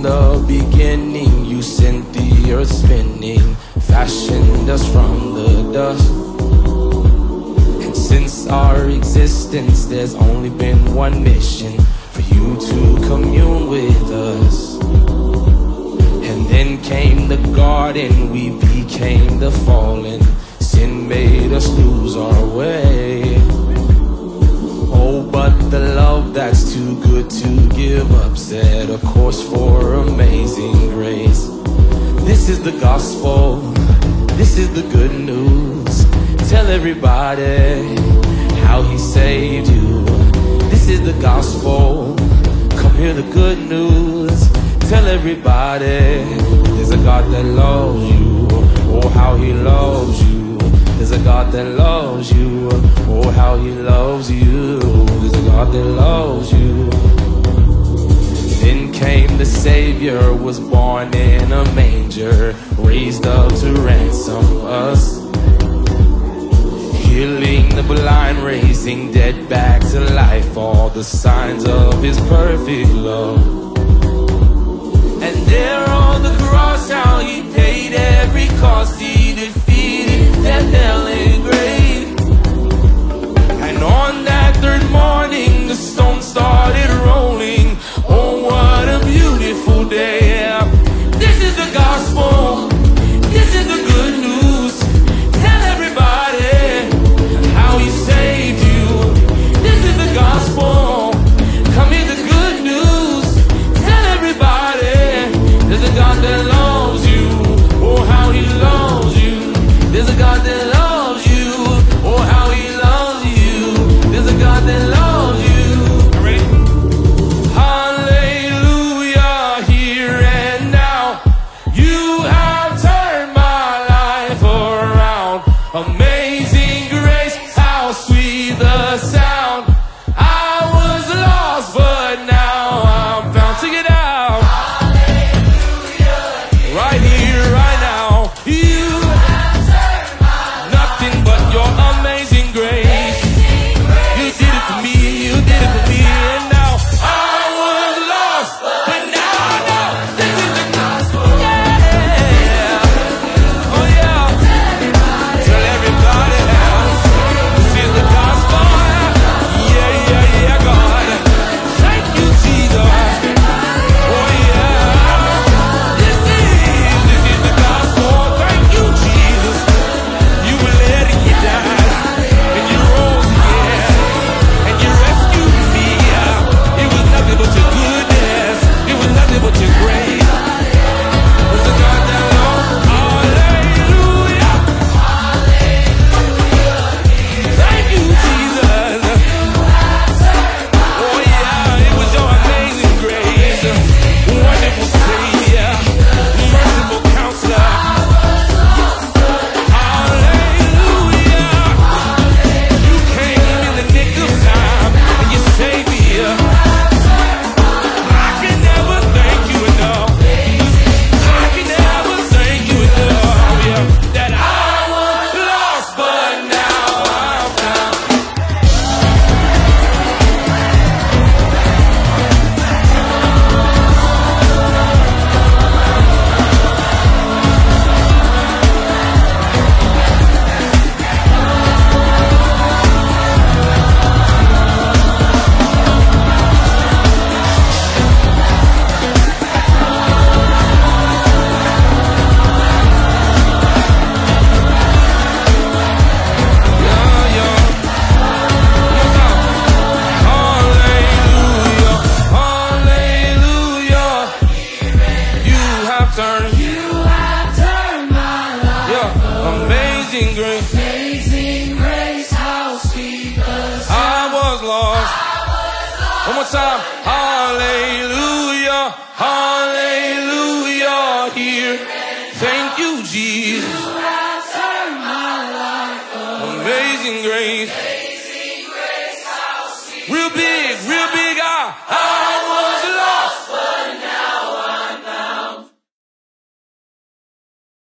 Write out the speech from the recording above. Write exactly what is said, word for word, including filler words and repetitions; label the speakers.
Speaker 1: the beginning, you sent the earth spinning, fashioned us from the dust. And since our existence, there's only been one mission: for you to commune with us. And then came the garden, we became the fallen. Sin made us lose our way. Oh, but the love that's too good to give up set a course for amazing grace. This is the gospel, this is the good news. Tell everybody how he saved you. This is the gospel, come hear the good news. Tell everybody there's a God that loves you. Oh, how he loves you. There's a God that loves you. Oh, how he loves you. There's a God that loves you. Then came the Savior, was born in a manger, raised up to ransom us, healing the blind, raising dead back to life, all the signs of his perfect love. And there on the cross, how he paid every cost. He defeated death, hell, and grave. And on that third morning, the stone started rolling. Oh, what a beautiful day. This is the gospel, this is the good news. Tell everybody how he saved you. This is the gospel, come hear the good news. Tell everybody there's a God that loves you. Oh, how he loves you. There's a God that loves you. Oh, how he loves you. There's a God that loves you. Ready? Hallelujah, here and now. You have turned my life around. Amazing grace, how sweet the sound. I was lost, but now I'm found. Sing it out. Right here, right now. You have turned my nothing but your amazing grace. You did it for me, you did it for me. And now I was lost, but now I know this is the gospel. Yeah. Oh yeah. Tell everybody else this is the gospel. Yeah, yeah, yeah, God. Thank you, Jesus. Oh yeah. This is, this is the gospel. Thank you, Jesus. You were let and you died, and you rose again, and you rescued me. It was nothing but your goodness. It was nothing but your grace. It's the God that loves. Hallelujah. Thank you, Jesus. Oh yeah, it was your amazing grace. Wonderful Savior, merciful Counselor. Hallelujah. You came in the nick of time and you saved me. I can never thank you enough. I can never thank you enough. Yeah. That I was lost, but now I'm found. Yeah, yeah. Hallelujah, hallelujah. You have turned, you have turned my life. Yeah, amazing grace. Amazing grace, how sweet the sound. I was lost. One more time. Hallelujah, hallelujah. Here, thank you, Jesus. You have turned my life. Amazing grace.